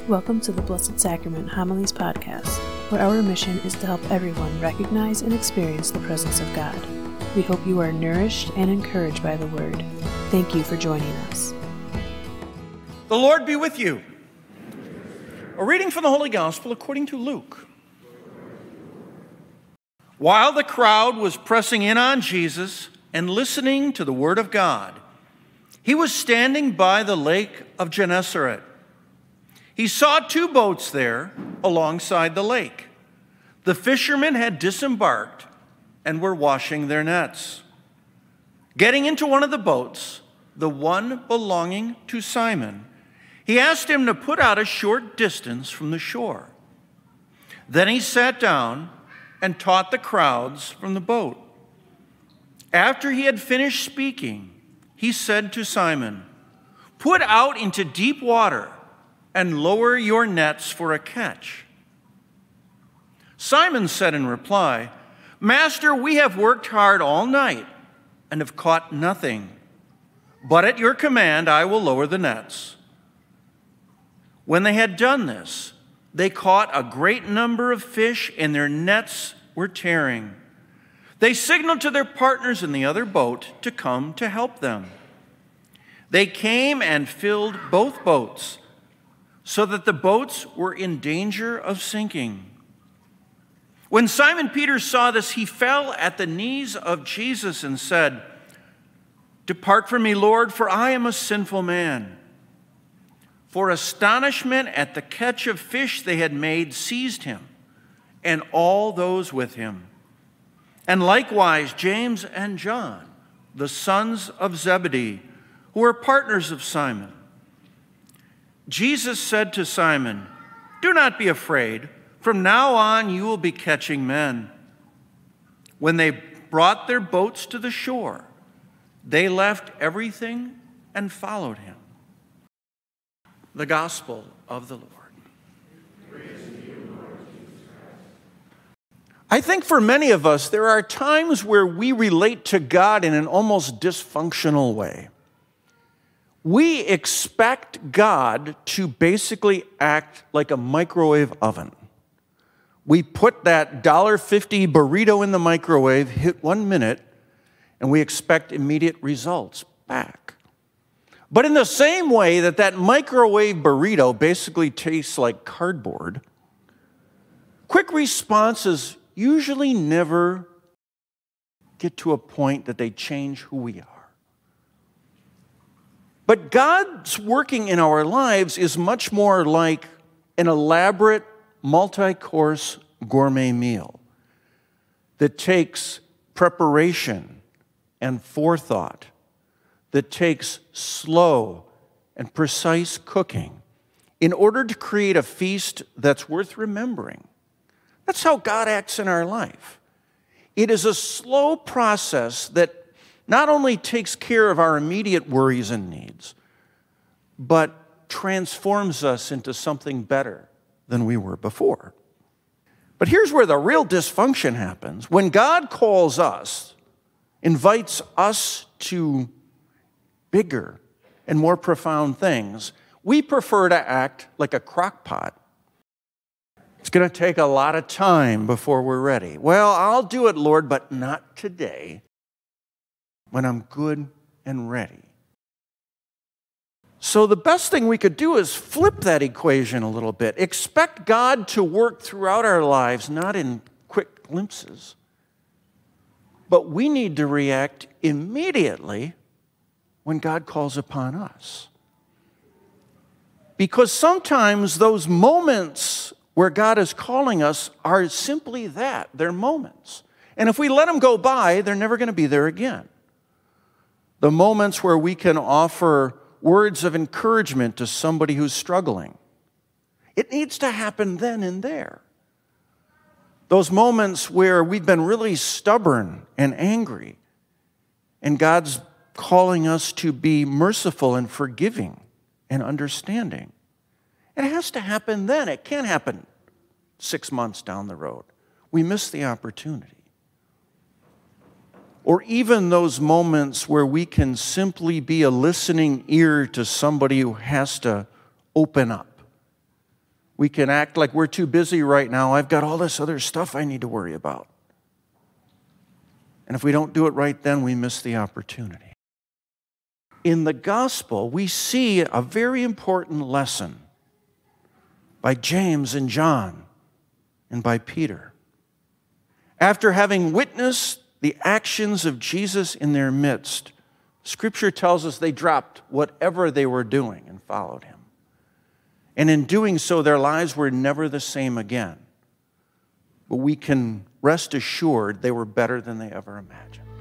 Welcome to the Blessed Sacrament Homilies podcast, where our mission is to help everyone recognize and experience the presence of God. We hope you are nourished and encouraged by the Word. Thank you for joining us. The Lord be with you. A reading from the Holy Gospel according to Luke. While the crowd was pressing in on Jesus and listening to the Word of God, he was standing by the lake of Gennesaret. He saw two boats there alongside the lake. The fishermen had disembarked and were washing their nets. Getting into one of the boats, the one belonging to Simon, he asked him to put out a short distance from the shore. Then he sat down and taught the crowds from the boat. After he had finished speaking, he said to Simon, "Put out into deep water and lower your nets for a catch." Simon said in reply, "Master, we have worked hard all night and have caught nothing. But at your command, I will lower the nets." When they had done this, they caught a great number of fish, and their nets were tearing. They signaled to their partners in the other boat to come to help them. They came and filled both boats, so that the boats were in danger of sinking. When Simon Peter saw this, he fell at the knees of Jesus and said, "Depart from me, Lord, for I am a sinful man." For astonishment at the catch of fish they had made seized him and all those with him. And likewise James and John, the sons of Zebedee, who were partners of Simon. Jesus said to Simon, "Do not be afraid. From now on you will be catching men." When they brought their boats to the shore, they left everything and followed him. The Gospel of the Lord. I think for many of us, there are times where we relate to God in an almost dysfunctional way. We expect God to basically act like a microwave oven. We put that $1.50 burrito in the microwave, hit 1 minute, and we expect immediate results back. But in the same way that microwave burrito basically tastes like cardboard, quick responses usually never get to a point that they change who we are. But God's working in our lives is much more like an elaborate, multi-course gourmet meal that takes preparation and forethought, that takes slow and precise cooking in order to create a feast that's worth remembering. That's how God acts in our life. It is a slow process that not only takes care of our immediate worries and needs, but transforms us into something better than we were before. But here's where the real dysfunction happens. When God calls us, invites us to bigger and more profound things, we prefer to act like a crock pot. It's going to take a lot of time before we're ready. Well, I'll do it, Lord, but not today, when I'm good and ready. So the best thing we could do is flip that equation a little bit. Expect God to work throughout our lives, not in quick glimpses. But we need to react immediately when God calls upon us. Because sometimes those moments where God is calling us are simply that. They're moments. And if we let them go by, they're never going to be there again. The moments where we can offer words of encouragement to somebody who's struggling. It needs to happen then and there. Those moments where we've been really stubborn and angry, and God's calling us to be merciful and forgiving and understanding. It has to happen then. It can't happen 6 months down the road. We miss the opportunity. Or even those moments where we can simply be a listening ear to somebody who has to open up. We can act like we're too busy right now. I've got all this other stuff I need to worry about. And if we don't do it right then, we miss the opportunity. In the gospel, we see a very important lesson by James and John and by Peter. After having witnessed the actions of Jesus in their midst, Scripture tells us they dropped whatever they were doing and followed him. And in doing so, their lives were never the same again. But we can rest assured they were better than they ever imagined.